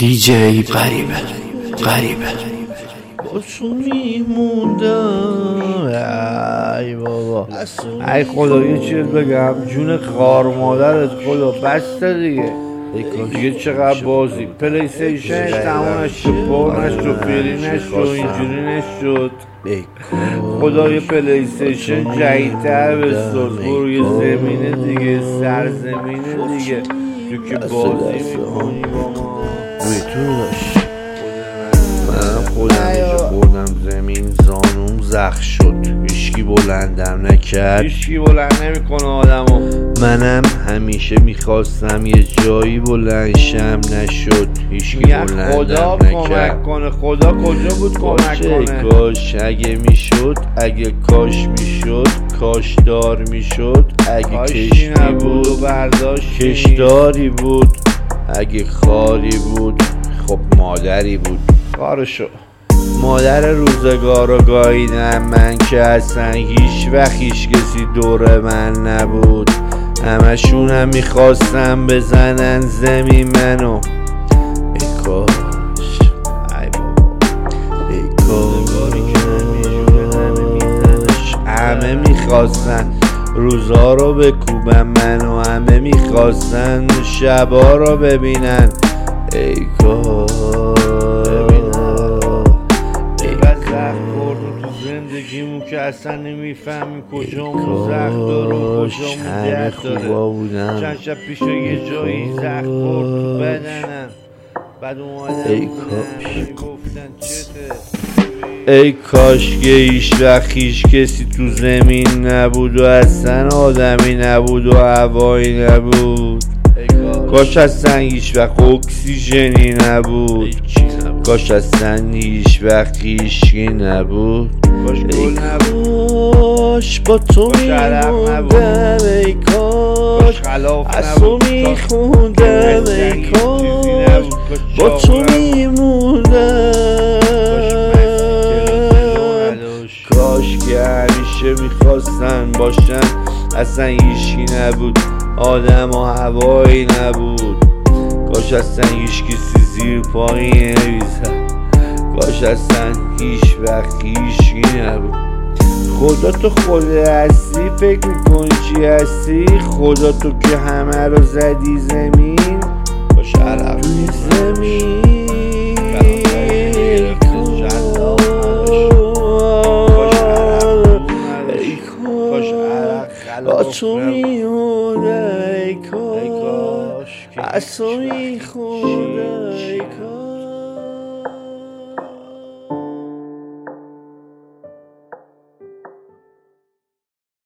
دیجی غریبه با تو میموندم. ای بابا، ای خدا یه چیز بگم، جون خار مادرت خدا بسته دیگه. دیگه چقدر بازی پلی استیشن تمومش شد، برنش شد، فیرینش شد، اینجوری نشد. خدا یه پلی استیشن جدیدتر بساز، برو یه زمینه دیگه، سرزمینه دیگه تو که بازی میکنی با ما. من خودم اینجا خوردم زمین، زانوم زخم شد، هیچکی بلندم نکرد، هیچکی بلند نمیکنه آدمو. منم همیشه میخواستم یه جایی بلند شم، نشد، هیچکی بلندم خدا نکرد. کمک کنه، خدا کجا بود کمک کنه؟ کاش اگه میشد، اگه کاش میشد، کاش دار میشد، اگه کشتی بود برداشت کشداری بود، اگه خاری بود خب مادری بود. کارشو مادر روزگارو گاییدم من که اصلا هیچ وقت هیچ کسی دور من نبود. همشونم میخواستم بزنن زمین منو. ای کاش، ای بابا، ای کاش همه میخواستن روزا رو بکوبن منو، همه میخواستن شبا رو ببینن. ای کاش زندگیمون که اصلا نمیفهمی کجامون زخم داره و کجامون درد داره. چند شب پیش یه جایی زخم خورد تو بدنم، بعد اومدن گفتن چته. ای کاش که هیچ وقت هیچ کسی تو زمین نبود و اصلا آدمی نبود و هوایی نبود. کاش اصلا هیچ وقت اکسیژنی نبود، کاش اصلا هیچ وقت هیچکی نبود. ای کاش با تو میموندم، ای کاش از تو میخوندم، ای کاش با تو میموندم. کاش که همیشه میخواستن باشن، اصلا هیچکی نبود، آدم و هوایی نبود. کاش اصلا هیچ کسی زیر پایی نمیزد، کاش اصلا هیچ وقت هیچکی نبود. خدا تو خود هستی، فکر میکنی چی هستی؟ خدا تو که همه رو زدی زمین، کاش عرق زمین با تو میمونه. ای کاش از تو